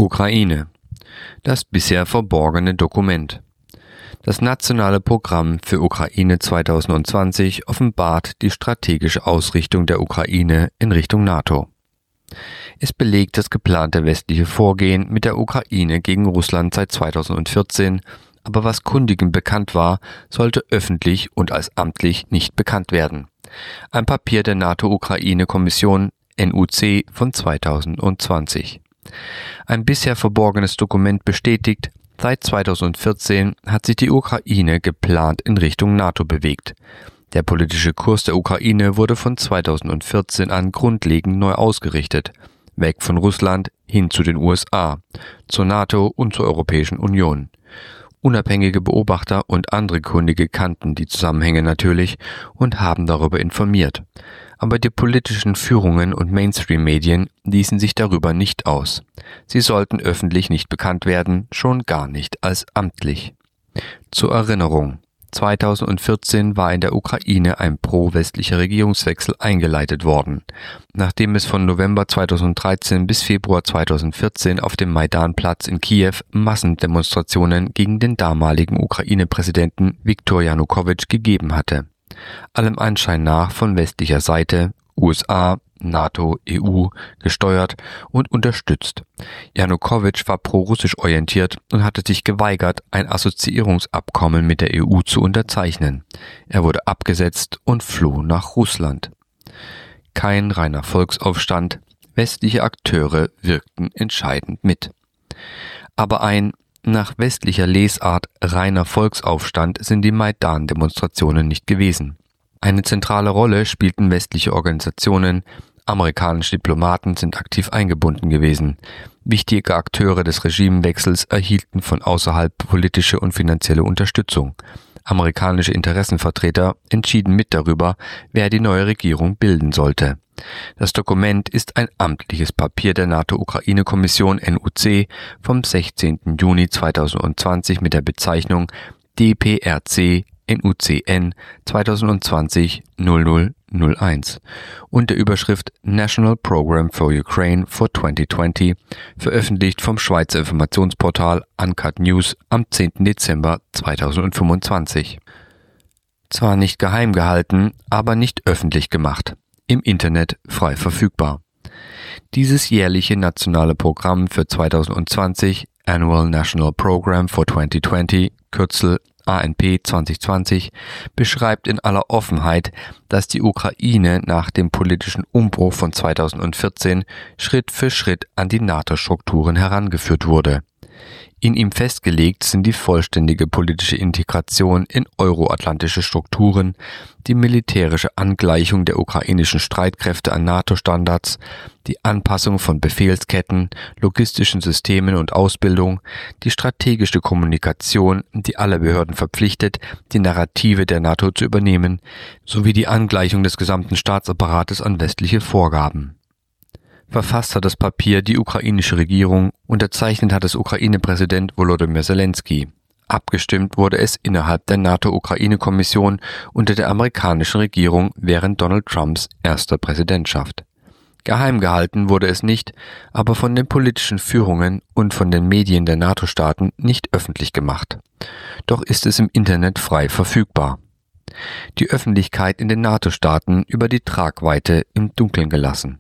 Ukraine. Das bisher verborgene Dokument. Das nationale Programm für Ukraine 2020 offenbart die strategische Ausrichtung der Ukraine in Richtung NATO. Es belegt das geplante westliche Vorgehen mit der Ukraine gegen Russland seit 2014, aber was Kundigen bekannt war, sollte öffentlich und als amtlich nicht bekannt werden. Ein Papier der NATO-Ukraine-Kommission NUC von 2020. Ein bisher verborgenes Dokument bestätigt, seit 2014 hat sich die Ukraine geplant in Richtung NATO bewegt. Der politische Kurs der Ukraine wurde von 2014 an grundlegend neu ausgerichtet, weg von Russland hin zu den USA, zur NATO und zur Europäischen Union. Unabhängige Beobachter und andere Kundige kannten die Zusammenhänge natürlich und haben darüber informiert. Aber die politischen Führungen und Mainstream-Medien ließen sich darüber nicht aus. Sie sollten öffentlich nicht bekannt werden, schon gar nicht als amtlich. Zur Erinnerung: 2014 war in der Ukraine ein pro-westlicher Regierungswechsel eingeleitet worden. Nachdem es von November 2013 bis Februar 2014 auf dem Maidanplatz in Kiew Massendemonstrationen gegen den damaligen Ukraine-Präsidenten Viktor Janukowitsch gegeben hatte. Allem Anschein nach von westlicher Seite, USA, NATO, EU, gesteuert und unterstützt. Janukowitsch war pro-russisch orientiert und hatte sich geweigert, ein Assoziierungsabkommen mit der EU zu unterzeichnen. Er wurde abgesetzt und floh nach Russland. Kein reiner Volksaufstand, westliche Akteure wirkten entscheidend mit. Aber ein nach westlicher Lesart reiner Volksaufstand sind die Maidan-Demonstrationen nicht gewesen. Eine zentrale Rolle spielten westliche Organisationen, amerikanische Diplomaten sind aktiv eingebunden gewesen. Wichtige Akteure des Regimewechsels erhielten von außerhalb politische und finanzielle Unterstützung. Amerikanische Interessenvertreter entschieden mit darüber, wer die neue Regierung bilden sollte. Das Dokument ist ein amtliches Papier der NATO-Ukraine-Kommission NUC vom 16. Juni 2020 mit der Bezeichnung DPRC NUCN 2020-0001 und der Überschrift National Program for Ukraine for 2020, veröffentlicht vom Schweizer Informationsportal Uncut News am 10. Dezember 2025. Zwar nicht geheim gehalten, aber nicht öffentlich gemacht. Im Internet frei verfügbar. Dieses jährliche nationale Programm für 2020, Annual National Program for 2020, Kürzel ANP 2020, beschreibt in aller Offenheit, dass die Ukraine nach dem politischen Umbruch von 2014 Schritt für Schritt an die NATO-Strukturen herangeführt wurde. In ihm festgelegt sind die vollständige politische Integration in euroatlantische Strukturen, die militärische Angleichung der ukrainischen Streitkräfte an NATO-Standards, die Anpassung von Befehlsketten, logistischen Systemen und Ausbildung, die strategische Kommunikation, die alle Behörden verpflichtet, die Narrative der NATO zu übernehmen, sowie die Angleichung des gesamten Staatsapparates an westliche Vorgaben. Verfasst hat das Papier die ukrainische Regierung, unterzeichnet hat es Ukraine-Präsident Volodymyr Zelensky. Abgestimmt wurde es innerhalb der NATO-Ukraine-Kommission unter der amerikanischen Regierung während Donald Trumps erster Präsidentschaft. Geheim gehalten wurde es nicht, aber von den politischen Führungen und von den Medien der NATO-Staaten nicht öffentlich gemacht. Doch ist es im Internet frei verfügbar. Die Öffentlichkeit in den NATO-Staaten über die Tragweite im Dunkeln gelassen.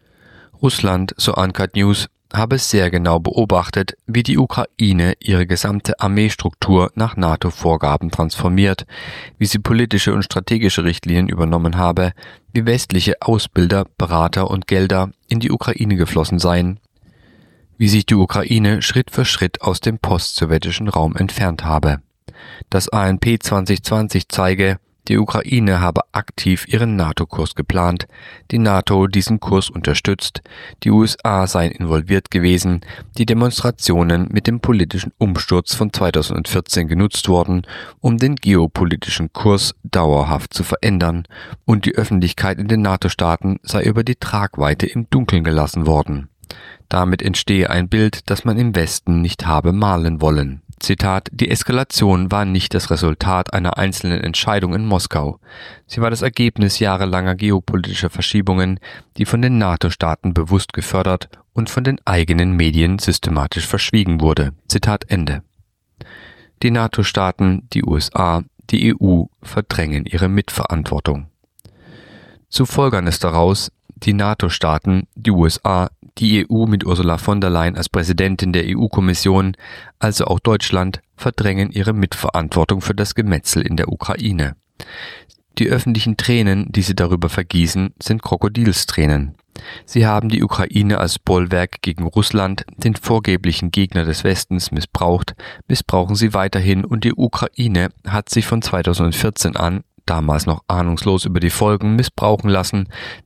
Russland, so Uncut News, habe sehr genau beobachtet, wie die Ukraine ihre gesamte Armeestruktur nach NATO-Vorgaben transformiert, wie sie politische und strategische Richtlinien übernommen habe, wie westliche Ausbilder, Berater und Gelder in die Ukraine geflossen seien, wie sich die Ukraine Schritt für Schritt aus dem post-sowjetischen Raum entfernt habe. Das ANP 2020 zeige, die Ukraine habe aktiv ihren NATO-Kurs geplant, die NATO diesen Kurs unterstützt, die USA seien involviert gewesen, die Demonstrationen mit dem politischen Umsturz von 2014 genutzt worden, um den geopolitischen Kurs dauerhaft zu verändern, und die Öffentlichkeit in den NATO-Staaten sei über die Tragweite im Dunkeln gelassen worden. Damit entstehe ein Bild, das man im Westen nicht habe malen wollen. Zitat: Die Eskalation war nicht das Resultat einer einzelnen Entscheidung in Moskau. Sie war das Ergebnis jahrelanger geopolitischer Verschiebungen, die von den NATO-Staaten bewusst gefördert und von den eigenen Medien systematisch verschwiegen wurde. Zitat Ende. Die NATO-Staaten, die USA, die EU verdrängen ihre Mitverantwortung. Zu folgern ist daraus, die NATO-Staaten, die USA, die EU mit Ursula von der Leyen als Präsidentin der EU-Kommission, also auch Deutschland, verdrängen ihre Mitverantwortung für das Gemetzel in der Ukraine. Die öffentlichen Tränen, die sie darüber vergießen, sind Krokodilstränen. Sie haben die Ukraine als Bollwerk gegen Russland, den vorgeblichen Gegner des Westens, missbrauchen sie weiterhin, und die Ukraine hat sich von 2014 an, damals noch ahnungslos über die Folgen, missbrauchen lassen,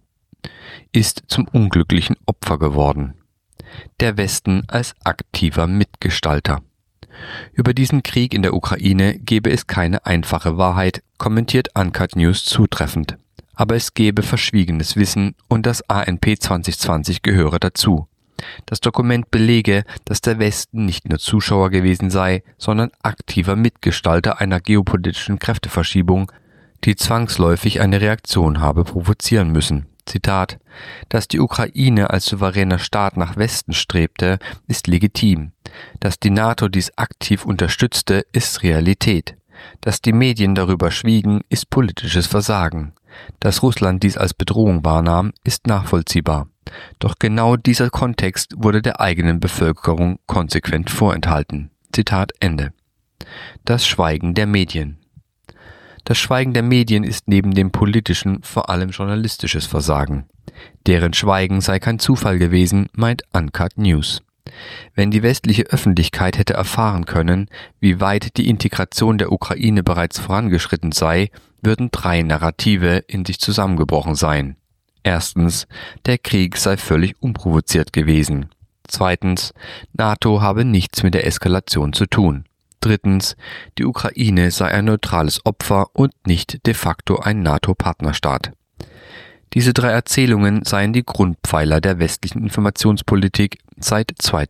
ist zum unglücklichen Opfer geworden. Der Westen als aktiver Mitgestalter. Über diesen Krieg in der Ukraine gebe es keine einfache Wahrheit, kommentiert Uncut News zutreffend. Aber es gebe verschwiegenes Wissen und das ANP 2020 gehöre dazu. Das Dokument belege, dass der Westen nicht nur Zuschauer gewesen sei, sondern aktiver Mitgestalter einer geopolitischen Kräfteverschiebung, die zwangsläufig eine Reaktion habe provozieren müssen. Zitat: Dass die Ukraine als souveräner Staat nach Westen strebte, ist legitim. Dass die NATO dies aktiv unterstützte, ist Realität. Dass die Medien darüber schwiegen, ist politisches Versagen. Dass Russland dies als Bedrohung wahrnahm, ist nachvollziehbar. Doch genau dieser Kontext wurde der eigenen Bevölkerung konsequent vorenthalten. Zitat Ende. Das Schweigen der Medien. Das Schweigen der Medien ist neben dem politischen vor allem journalistisches Versagen. Deren Schweigen sei kein Zufall gewesen, meint Uncut News. Wenn die westliche Öffentlichkeit hätte erfahren können, wie weit die Integration der Ukraine bereits vorangeschritten sei, würden 3 Narrative in sich zusammengebrochen sein. Erstens, der Krieg sei völlig unprovoziert gewesen. Zweitens, NATO habe nichts mit der Eskalation zu tun. Drittens, die Ukraine sei ein neutrales Opfer und nicht de facto ein NATO-Partnerstaat. Diese 3 Erzählungen seien die Grundpfeiler der westlichen Informationspolitik seit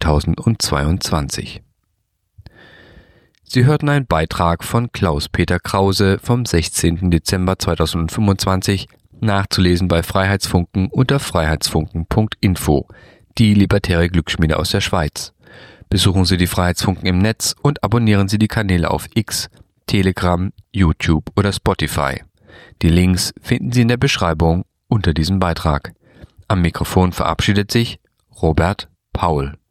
2022. Sie hörten einen Beitrag von Klaus-Peter Krause vom 16. Dezember 2025, nachzulesen bei Freiheitsfunken unter freiheitsfunken.info, die libertäre Glücksschmiede aus der Schweiz. Besuchen Sie die Freiheitsfunken im Netz und abonnieren Sie die Kanäle auf X, Telegram, YouTube oder Spotify. Die Links finden Sie in der Beschreibung unter diesem Beitrag. Am Mikrofon verabschiedet sich Robert Paul.